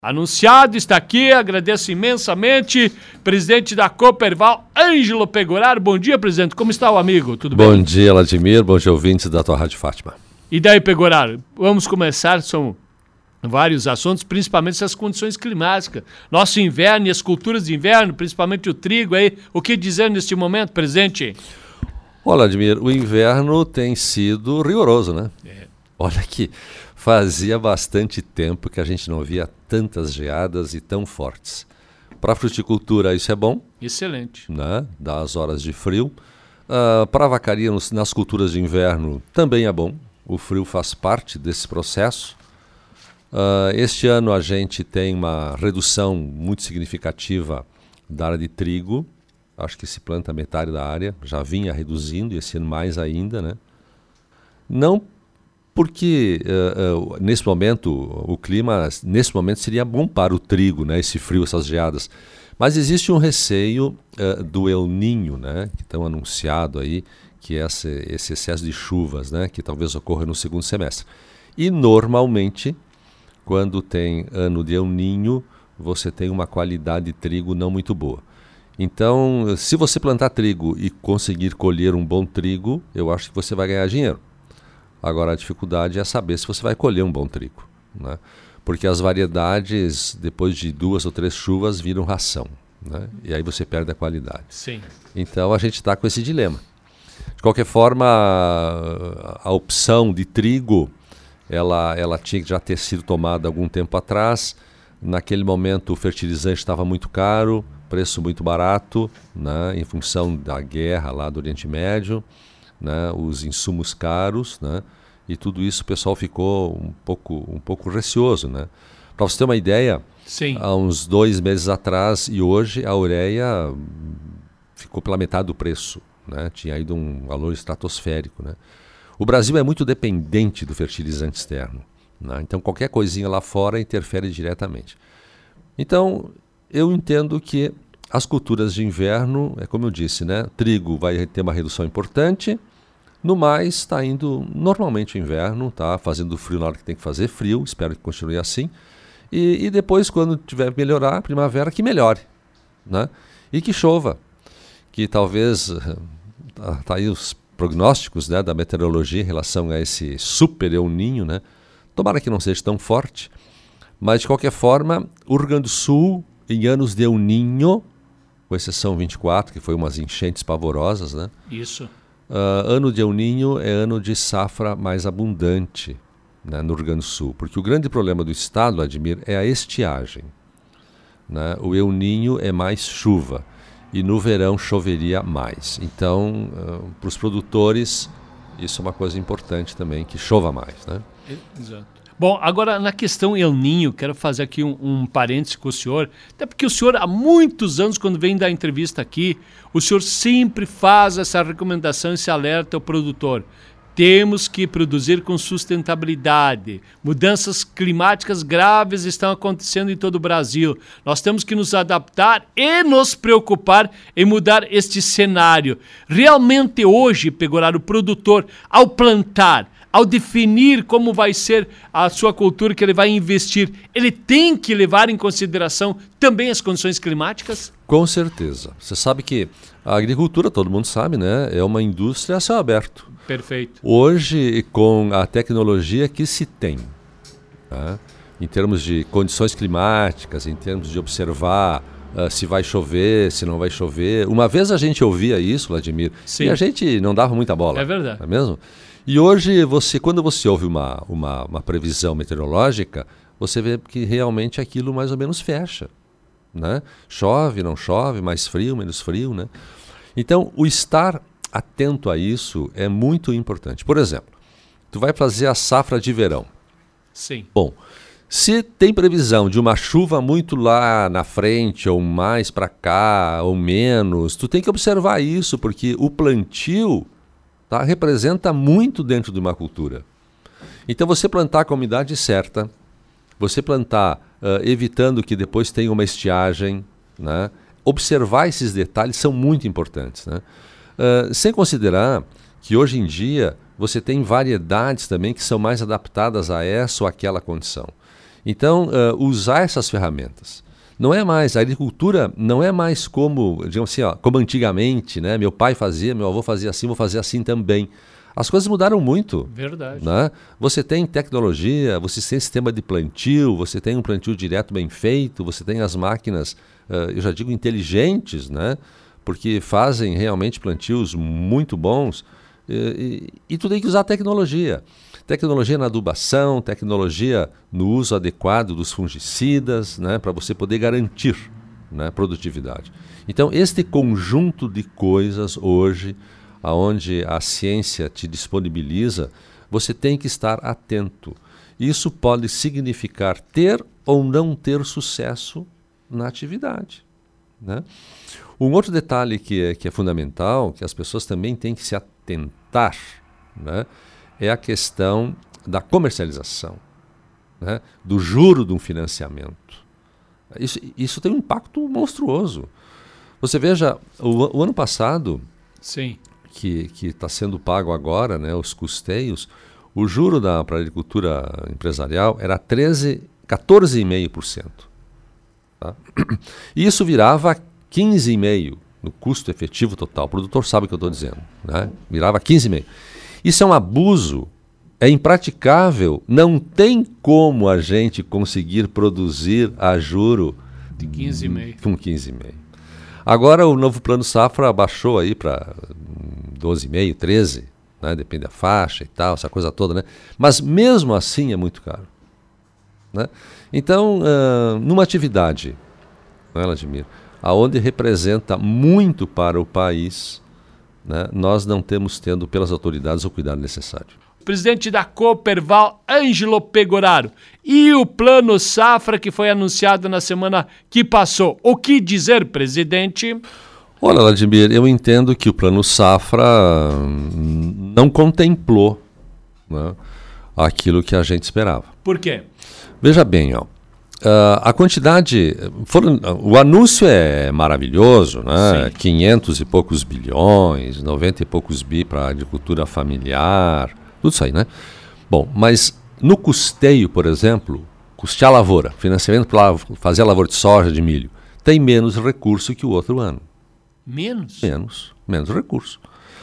Anunciado, está aqui, agradeço imensamente, presidente da Cooperval, Ângelo Pegoraro. Bom dia, presidente, como está o amigo? Tudo bem? Bom dia, Vladimir, bom dia, ouvintes da tua Rádio Fátima. E daí, Pegoraro, vamos começar, são vários assuntos, principalmente essas condições climáticas. Nosso inverno e as culturas de inverno, principalmente o trigo aí, o que dizer neste momento, presidente? Olha, Vladimir, o inverno tem sido rigoroso, né? Olha que fazia bastante tempo que a gente não via tantas geadas e tão fortes. Para a fruticultura isso é bom. Excelente. Né? Dá as horas de frio. Para a vacaria nas culturas de inverno também é bom. O frio faz parte desse processo. Este ano a gente tem uma redução muito significativa da área de trigo. Acho que se planta metade da área. Já vinha reduzindo e esse ano mais ainda, né? Não porque nesse momento o clima nesse momento seria bom para o trigo, né? Esse frio, essas geadas. Mas existe um receio do El Niño, né? Que estão anunciado aí, que é esse excesso de chuvas, né? Que talvez ocorra no segundo semestre. E normalmente, quando tem ano de El Niño, você tem uma qualidade de trigo não muito boa. Então, se você plantar trigo e conseguir colher um bom trigo, eu acho que você vai ganhar dinheiro. Agora, a dificuldade é saber se você vai colher um bom trigo, né? Porque as variedades, depois de 2 ou 3 chuvas, viram ração, né? E aí você perde a qualidade. Sim. Então, a gente está com esse dilema. De qualquer forma, a opção de trigo, ela tinha que já ter sido tomada algum tempo atrás. Naquele momento, o fertilizante estava muito caro, preço muito barato, né? Em função da guerra lá do Oriente Médio. Né, os insumos caros, né, e tudo isso o pessoal ficou um pouco receoso, né? Para você ter uma ideia, sim, há uns 2 meses atrás e hoje a ureia ficou pela metade do preço, né? Tinha ido um valor estratosférico, né? O Brasil é muito dependente do fertilizante externo, né? Então qualquer coisinha lá fora interfere diretamente. Então eu entendo que as culturas de inverno, é como eu disse, né? Trigo vai ter uma redução importante. No mais, está indo normalmente o inverno, está fazendo frio na hora que tem que fazer frio, espero que continue assim. E depois, quando tiver melhorar, a primavera, que melhore, né? E que chova, que talvez, tá aí os prognósticos, né, da meteorologia em relação a esse super El Niño, né? Tomara que não seja tão forte, mas de qualquer forma, o Rio Grande do Sul, em anos de El Niño, com exceção 24, que foi umas enchentes pavorosas, né? Isso. Ano de El Niño é ano de safra mais abundante, né, no Rio Grande do Sul, porque o grande problema do estado, Vladimir, é a estiagem, né? O El Niño é mais chuva e no verão choveria mais. Então, para os produtores, isso é uma coisa importante também, que chova mais, né? Exato. Bom, agora na questão El Niño, quero fazer aqui um parêntese com o senhor, até porque o senhor há muitos anos, quando vem dar entrevista aqui, o senhor sempre faz essa recomendação, esse alerta ao produtor. Temos que produzir com sustentabilidade. Mudanças climáticas graves estão acontecendo em todo o Brasil. Nós temos que nos adaptar e nos preocupar em mudar este cenário. Realmente hoje, Pegoraro, o produtor, ao plantar, ao definir como vai ser a sua cultura que ele vai investir, ele tem que levar em consideração também as condições climáticas? Com certeza. Você sabe que a agricultura, todo mundo sabe, né, é uma indústria a céu aberto. Perfeito. Hoje, com a tecnologia que se tem, tá, em termos de condições climáticas, em termos de observar se vai chover, se não vai chover. Uma vez a gente ouvia isso, Vladimir, sim, e a gente não dava muita bola. É verdade. Não é mesmo? E hoje, quando você ouve uma previsão meteorológica, você vê que realmente aquilo mais ou menos fecha, né? Chove, não chove, mais frio, menos frio, né? Então, o estar atento a isso é muito importante. Por exemplo, tu vai fazer a safra de verão. Sim. Bom, se tem previsão de uma chuva muito lá na frente, ou mais para cá, ou menos, tu tem que observar isso, porque o plantio, tá, representa muito dentro de uma cultura. Então você plantar com a umidade certa, você plantar evitando que depois tenha uma estiagem, né? Observar esses detalhes são muito importantes, né? Sem considerar que hoje em dia você tem variedades também que são mais adaptadas a essa ou aquela condição. Então, usar essas ferramentas. Não é mais, a agricultura não é mais como, digamos assim, como antigamente, né? Meu pai fazia, meu avô fazia assim, vou fazer assim também. As coisas mudaram muito. Verdade. Né? Você tem tecnologia, você tem sistema de plantio, você tem um plantio direto bem feito, você tem as máquinas, eu já digo inteligentes, né? Porque fazem realmente plantios muito bons. E tu tem que usar tecnologia. Tecnologia na adubação, tecnologia no uso adequado dos fungicidas, né, para você poder garantir, né, produtividade. Então, este conjunto de coisas hoje, aonde a ciência te disponibiliza, você tem que estar atento. Isso pode significar ter ou não ter sucesso na atividade. Né? Um outro detalhe que é fundamental, que as pessoas também têm que se atentar, né, é a questão da comercialização, né, do juro de um financiamento. Isso tem um impacto monstruoso. Você veja, o ano passado, sim, que está sendo pago agora, né, os custeios, o juro para a agricultura empresarial era 14,5%. Tá? E isso virava 15,5% no custo efetivo total. O produtor sabe o que eu estou dizendo. Né? Virava 15,5%. Isso é um abuso, é impraticável, não tem como a gente conseguir produzir a juro de 15,5%. Com 15,5%. Agora o novo Plano Safra baixou aí para 12,5%, 13%, né? Depende da faixa e tal, essa coisa toda, né? Mas mesmo assim é muito caro. Né? Então, numa atividade, não é, Vladimir, aonde representa muito para o país, né, nós não temos tendo pelas autoridades o cuidado necessário. Presidente da Cooperval, Ângelo Pegoraro, e o Plano Safra que foi anunciado na semana que passou. O que dizer, presidente? Olha, Vladimir, eu entendo que o Plano Safra não contemplou, né, aquilo que a gente esperava. Por quê? Veja bem, a quantidade, o anúncio é maravilhoso, né? Sim. 500 e poucos bilhões, 90 e poucos bi para a agricultura familiar, tudo isso aí, né? Bom, mas no custeio, por exemplo, custear a lavoura, financiamento para fazer a lavoura de soja, de milho, tem menos recurso que o outro ano. Menos? Menos recurso.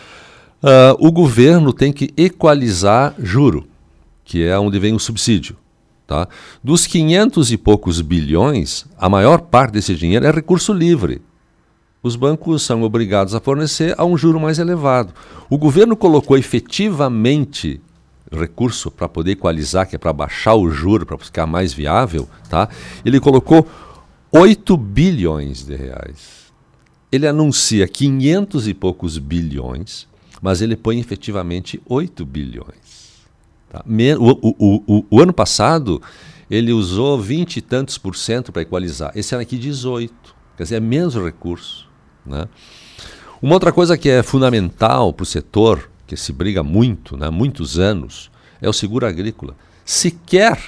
O governo tem que equalizar juro, que é onde vem o subsídio. Tá? Dos 500 e poucos bilhões, a maior parte desse dinheiro é recurso livre. Os bancos são obrigados a fornecer a um juro mais elevado. O governo colocou efetivamente recurso para poder equalizar, que é para baixar o juro, para ficar mais viável. Tá? Ele colocou 8 bilhões de reais. Ele anuncia 500 e poucos bilhões, mas ele põe efetivamente 8 bilhões. Tá. O ano passado, ele usou 20 e tantos % para equalizar. Esse ano aqui, 18%. Quer dizer, é menos recurso. Né? Uma outra coisa que é fundamental para o setor, que se briga muito, né, muitos anos, é o seguro agrícola. Sequer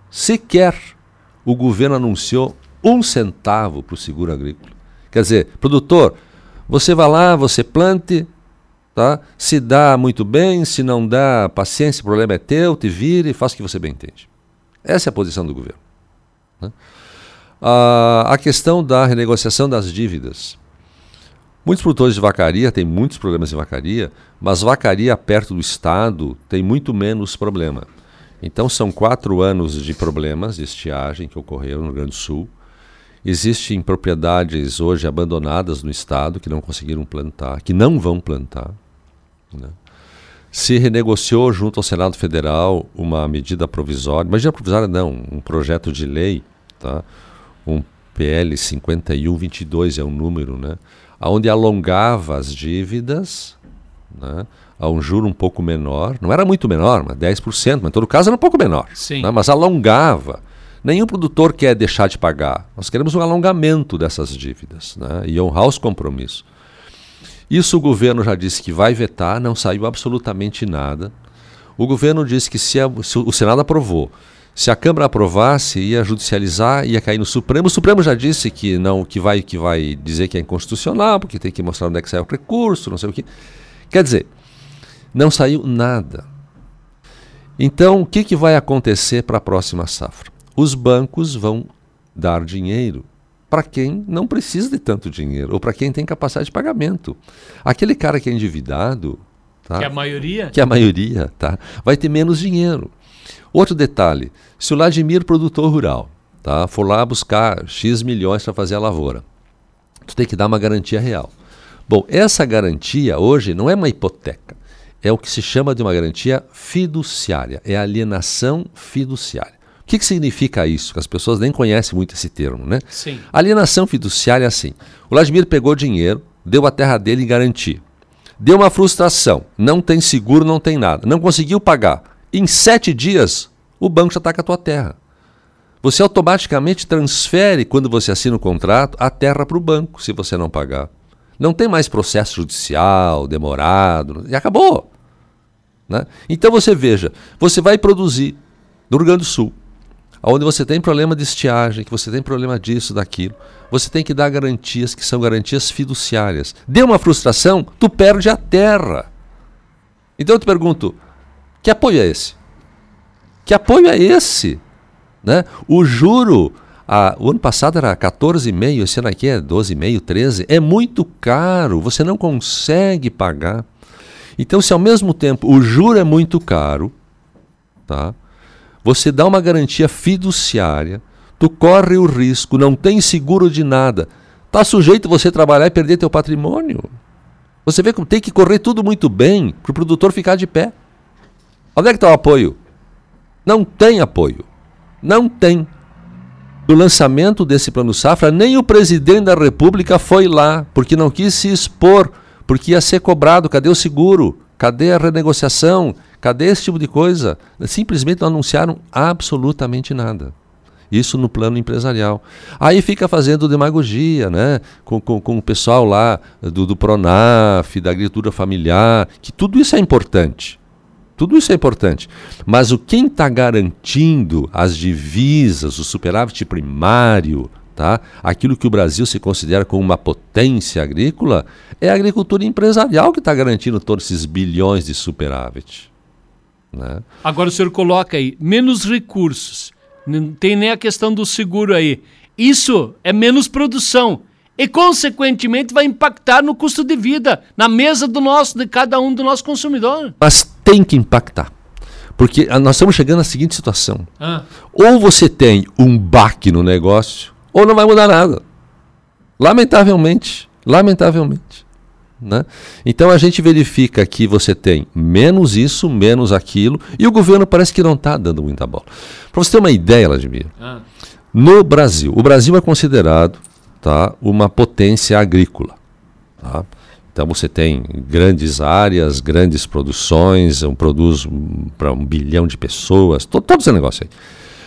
o governo anunciou 1 centavo para o seguro agrícola. Quer dizer, produtor, você vai lá, você plante, tá? Se dá muito bem, se não dá, paciência, o problema é teu, te vire, faça o que você bem entende. Essa é a posição do governo. Né? A questão da renegociação das dívidas. Muitos produtores de vacaria têm muitos problemas de vacaria, mas vacaria perto do Estado tem muito menos problema. Então são 4 anos de problemas de estiagem que ocorreram no Rio Grande do Sul. Existem propriedades hoje abandonadas no Estado que não conseguiram plantar, que não vão plantar. Né? Se renegociou junto ao Senado Federal uma medida provisória, um projeto de lei, tá? Um PL 5122 é o número, né? Onde alongava as dívidas, né, a um juro um pouco menor, não era muito menor, mas 10%, mas em todo caso era um pouco menor, né, mas alongava. Nenhum produtor quer deixar de pagar, nós queremos um alongamento dessas dívidas, né, e honrar os compromissos. Isso o governo já disse que vai vetar, não saiu absolutamente nada. O governo disse que se o Senado aprovou, se a Câmara aprovasse, ia judicializar, ia cair no Supremo. O Supremo já disse que não, que vai dizer que é inconstitucional, porque tem que mostrar onde é que sai o recurso, não sei o quê. Quer dizer, não saiu nada. Então, o que vai acontecer para a próxima safra? os bancos vão dar dinheiro para quem não precisa de tanto dinheiro, ou para quem tem capacidade de pagamento. Aquele cara que é endividado, tá? Que é a maioria? Que é a maioria, tá? Vai ter menos dinheiro. Outro detalhe, se o Vladimir, produtor rural, tá, for lá buscar X milhões para fazer a lavoura, tu tem que dar uma garantia real. Bom, essa garantia hoje não é uma hipoteca, é o que se chama de uma garantia fiduciária, é alienação fiduciária. O que significa isso? Que as pessoas nem conhecem muito esse termo, né? Sim. Alienação fiduciária é assim, o Vladimir pegou dinheiro, deu a terra dele em garantia, deu uma frustração, não tem seguro, não tem nada, não conseguiu pagar. Em 7 dias, o banco já está com a tua terra. Você automaticamente transfere, quando você assina o contrato, a terra para o banco, se você não pagar. Não tem mais processo judicial, demorado, e acabou. Né? Então você veja, você vai produzir no Rio Grande do Sul, onde você tem problema de estiagem, que você tem problema disso, daquilo, você tem que dar garantias que são garantias fiduciárias. Deu uma frustração, tu perde a terra. Então eu te pergunto, que apoio é esse? Que apoio é esse? Né? O juro, o ano passado era 14,5, esse ano aqui é 12,5, 13. É muito caro, você não consegue pagar. Então, se ao mesmo tempo o juro é muito caro, tá? Você dá uma garantia fiduciária, tu corre o risco, não tem seguro de nada, está sujeito você trabalhar e perder teu patrimônio. Você vê que tem que correr tudo muito bem para o produtor ficar de pé. Onde é que está o apoio? Não tem apoio. Não tem. No lançamento desse Plano Safra, nem o presidente da República foi lá, porque não quis se expor, porque ia ser cobrado. Cadê o seguro? Cadê a renegociação? Cadê esse tipo de coisa? Simplesmente não anunciaram absolutamente nada. Isso no plano empresarial. Aí fica fazendo demagogia, né? Com o pessoal lá do Pronaf, da agricultura familiar, que tudo isso é importante. Tudo isso é importante, mas quem está garantindo as divisas, o superávit primário, tá? Aquilo que o Brasil se considera como uma potência agrícola, é a agricultura empresarial que está garantindo todos esses bilhões de superávit. Né? Agora o senhor coloca aí, menos recursos, não tem nem a questão do seguro aí. Isso é menos produção e, consequentemente, vai impactar no custo de vida, na mesa de cada um do nosso consumidor. Mas tem que impactar, porque nós estamos chegando à seguinte situação. Ou você tem um baque no negócio, ou não vai mudar nada. Lamentavelmente. Né? Então a gente verifica que você tem menos isso, menos aquilo, e o governo parece que não está dando muita bola. Para você ter uma ideia, Vladimir, no Brasil, o Brasil é considerado, tá, uma potência agrícola. Tá? Então você tem grandes áreas, grandes produções, produz para 1 bilhão de pessoas, todo esse negócio aí.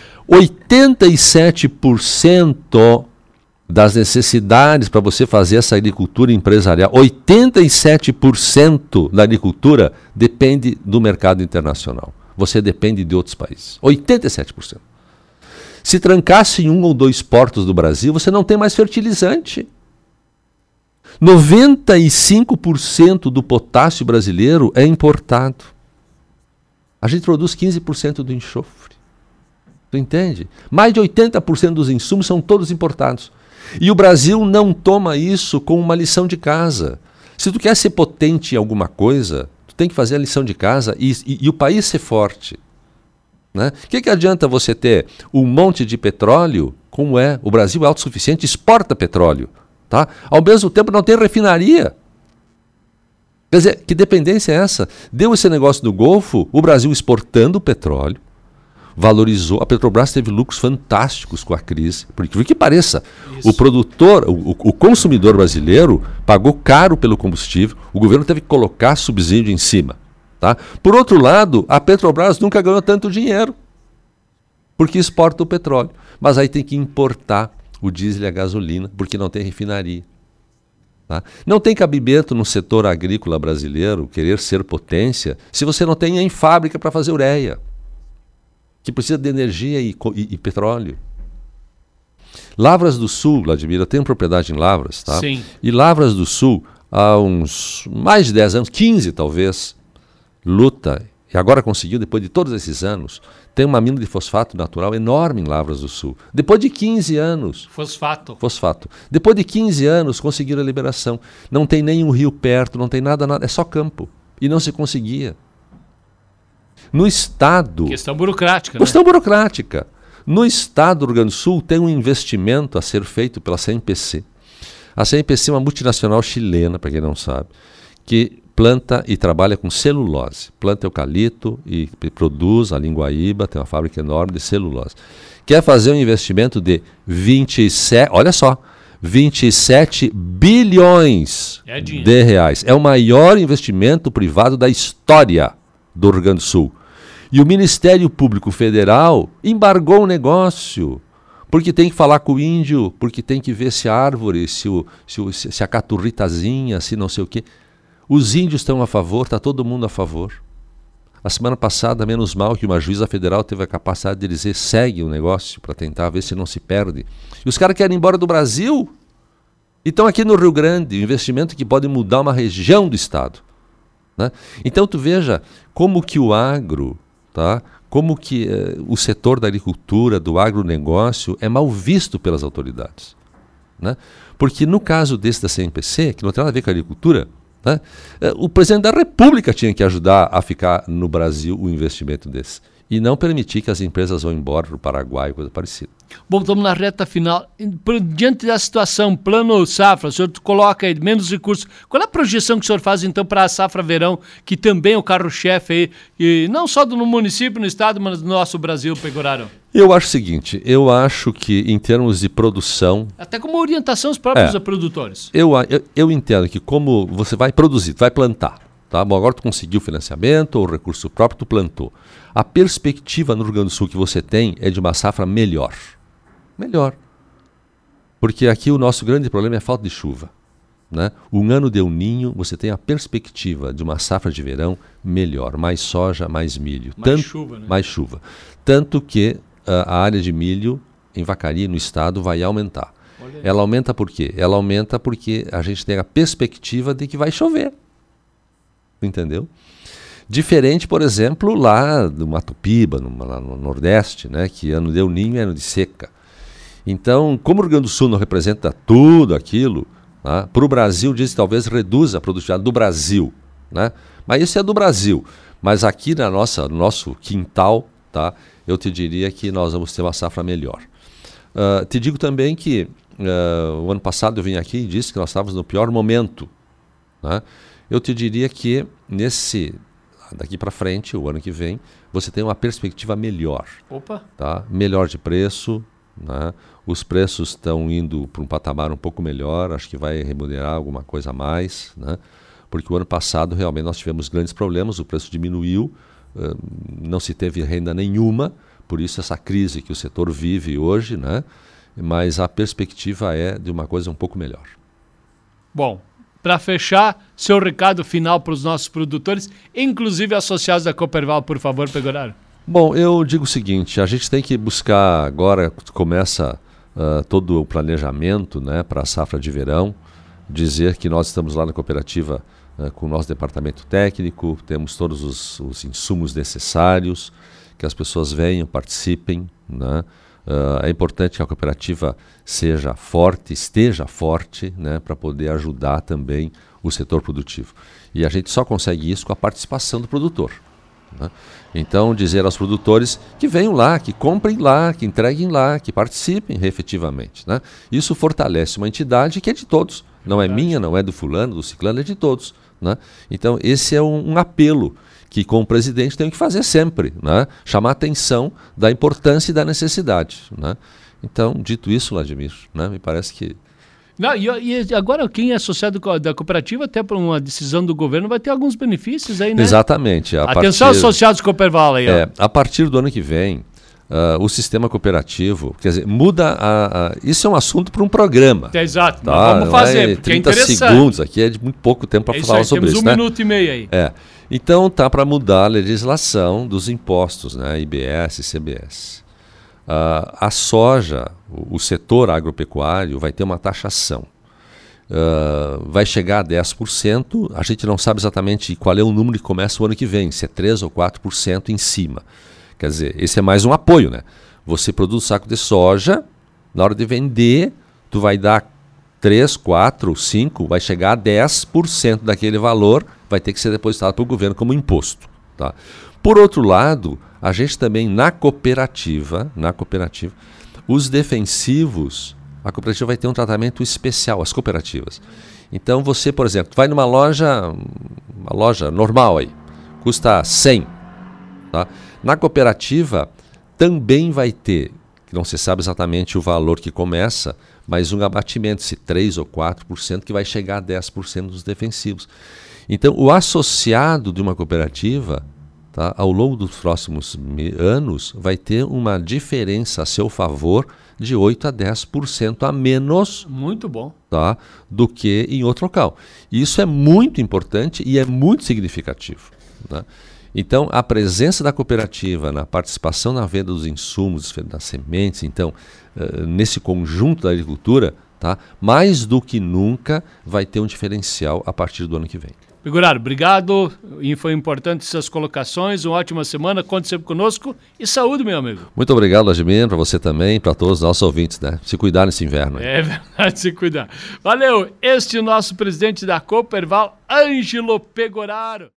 87% das necessidades para você fazer essa agricultura empresarial, 87% da agricultura depende do mercado internacional. Você depende de outros países. 87%. Se trancasse em 1 ou 2 portos do Brasil, você não tem mais fertilizante. 95% do potássio brasileiro é importado. A gente produz 15% do enxofre. Tu entende? Mais de 80% dos insumos são todos importados. E o Brasil não toma isso como uma lição de casa. Se tu quer ser potente em alguma coisa, tu tem que fazer a lição de casa e o país ser forte. Né? O que adianta você ter um monte de petróleo, como é? O Brasil é autossuficiente, exporta petróleo. Tá? Ao mesmo tempo não tem refinaria. Quer dizer, que dependência é essa? Deu esse negócio do Golfo, o Brasil exportando petróleo, valorizou, a Petrobras teve lucros fantásticos com a crise, por incrível que pareça. Isso. O produtor, o consumidor brasileiro pagou caro pelo combustível, o governo teve que colocar subsídio em cima. Tá? Por outro lado, a Petrobras nunca ganhou tanto dinheiro, porque exporta o petróleo, mas aí tem que importar o diesel e a gasolina, porque não tem refinaria. Tá? Não tem cabimento no setor agrícola brasileiro querer ser potência se você não tem nem fábrica para fazer ureia, que precisa de energia e petróleo. Lavras do Sul, Vladimir, eu tenho propriedade em Lavras, tá? Sim. E Lavras do Sul, há uns mais de 10 anos, 15 talvez, luta e agora conseguiu, depois de todos esses anos, tem uma mina de fosfato natural enorme em Lavras do Sul. Depois de 15 anos... Fosfato. Depois de 15 anos, conseguiram a liberação. Não tem nem um rio perto, não tem nada, é só campo. E não se conseguia. No Estado... Questão burocrática, Questão burocrática. No Estado do Rio Grande do Sul tem um investimento a ser feito pela CMPC. A CMPC é uma multinacional chilena, para quem não sabe, que planta e trabalha com celulose. Planta eucalipto e produz a linguaíba, tem uma fábrica enorme de celulose. Quer fazer um investimento de 27 bilhões de reais. É o maior investimento privado da história do Rio Grande do Sul. E o Ministério Público Federal embargou o negócio, porque tem que falar com o índio, porque tem que ver se a árvore, se a caturritazinha, se não sei o quê. Os índios estão a favor, está todo mundo a favor. A semana passada, menos mal que uma juíza federal teve a capacidade de dizer segue o negócio para tentar ver se não se perde. E os caras querem ir embora do Brasil e estão aqui no Rio Grande, um investimento que pode mudar uma região do estado. Né? Então tu veja como que o agro, tá? Como que o setor da agricultura, do agronegócio é mal visto pelas autoridades. Né? Porque no caso desse da CMPC, que não tem nada a ver com a agricultura, né? O presidente da República tinha que ajudar a ficar no Brasil o investimento desse. E não permitir que as empresas vão embora para o Paraguai, coisa parecida. Bom, estamos na reta final. Diante da situação, plano safra, o senhor coloca aí menos recursos. Qual é a projeção que o senhor faz, então, para a safra verão, que também é o carro-chefe aí, e não só no município, no estado, mas no nosso Brasil, Pegoraro? Eu acho o seguinte, eu acho que em termos de produção... Até como orientação aos próprios produtores. Eu entendo que como você vai produzir, vai plantar, tá? Bom, agora tu conseguiu o financiamento, o recurso próprio, tu plantou. A perspectiva no Rio Grande do Sul que você tem é de uma safra melhor. Melhor. Porque aqui o nosso grande problema é a falta de chuva. Né? Um ano de El Niño, você tem a perspectiva de uma safra de verão melhor. Mais soja, mais milho. Chuva, né? Mais chuva. Tanto que a área de milho em Vacaria, no estado, vai aumentar. Ela aumenta por quê? Ela aumenta porque a gente tem a perspectiva de que vai chover. Entendeu? Diferente, por exemplo, lá do Mato Piba, lá no Nordeste, né, que ano de El Niño é ano de seca. Então, como o Rio Grande do Sul não representa tudo aquilo, né, para o Brasil, diz que talvez reduza a produtividade do Brasil. Né? Mas isso é do Brasil. Mas aqui no nosso quintal, tá, eu te diria que nós vamos ter uma safra melhor. Te digo também que o ano passado eu vim aqui e disse que nós estávamos no pior momento. Né? Eu te diria que daqui para frente, o ano que vem, você tem uma perspectiva melhor. Opa! Tá? Melhor de preço, né? Os preços estão indo para um patamar um pouco melhor, acho que vai remunerar alguma coisa a mais, né? Porque o ano passado realmente nós tivemos grandes problemas, o preço diminuiu, não se teve renda nenhuma, por isso essa crise que o setor vive hoje, né? Mas a perspectiva é de uma coisa um pouco melhor. Bom, para fechar, seu recado final para os nossos produtores, inclusive associados da Cooperval, por favor, Pegoraro. Bom, eu digo o seguinte, a gente tem que buscar agora, começa todo o planejamento, né, para a safra de verão, dizer que nós estamos lá na cooperativa com o nosso departamento técnico, temos todos os insumos necessários, que as pessoas venham, participem, né? É importante que a cooperativa esteja forte, né, para poder ajudar também o setor produtivo. E a gente só consegue isso com a participação do produtor. Né? Então, dizer aos produtores que venham lá, que comprem lá, que entreguem lá, que participem efetivamente. Né? Isso fortalece uma entidade que é de todos. Não é minha, não é do fulano, do ciclano, é de todos. Né? Então, esse é um apelo que com o presidente tem que fazer sempre, né? Chamar a atenção da importância e da necessidade. Né? Então, dito isso, Vladimir, né? Me parece que... Não, e agora quem é associado da cooperativa, até por uma decisão do governo, vai ter alguns benefícios aí, né? Exatamente. Atenção, associados Cooperval aí. A partir do ano que vem, o sistema cooperativo, quer dizer, muda isso é um assunto para um programa. Exato, tá? Vamos fazer, porque 30 é interessante. Segundos, aqui é de muito pouco tempo para falar sobre isso. Temos um minuto e meio aí. Então tá para mudar a legislação dos impostos, né? IBS e CBS. A soja, o setor agropecuário vai ter uma taxação. vai chegar a 10%, a gente não sabe exatamente qual é o número que começa o ano que vem, se é 3% ou 4% em cima. Quer dizer, esse é mais um apoio, né? Você produz um saco de soja, na hora de vender, tu vai dar 3, 4, 5, vai chegar a 10% daquele valor, vai ter que ser depositado para o governo como imposto. Tá? Por outro lado, a gente também na cooperativa, os defensivos, a cooperativa vai ter um tratamento especial, as cooperativas. Então você, por exemplo, vai numa loja, uma loja normal aí, custa 100. Tá? Na cooperativa também vai ter, que não se sabe exatamente o valor que começa, mas um abatimento, se 3 ou 4%, que vai chegar a 10% dos defensivos. Então, o associado de uma cooperativa, tá, ao longo dos próximos anos, vai ter uma diferença a seu favor de 8 a 10% a menos, muito bom, tá, do que em outro local. E isso é muito importante e é muito significativo. Tá? Então, a presença da cooperativa na participação na venda dos insumos, das sementes, então, nesse conjunto da agricultura, tá, mais do que nunca vai ter um diferencial a partir do ano que vem. Pegoraro, obrigado. E foi importante essas colocações. Uma ótima semana. Conte sempre conosco. E saúde, meu amigo. Muito obrigado, Vladimir, para você também, para todos os nossos ouvintes, né? Se cuidar nesse inverno. Aí. É verdade, se cuidar. Valeu. Este é o nosso presidente da Cooperval, Ângelo Pegoraro.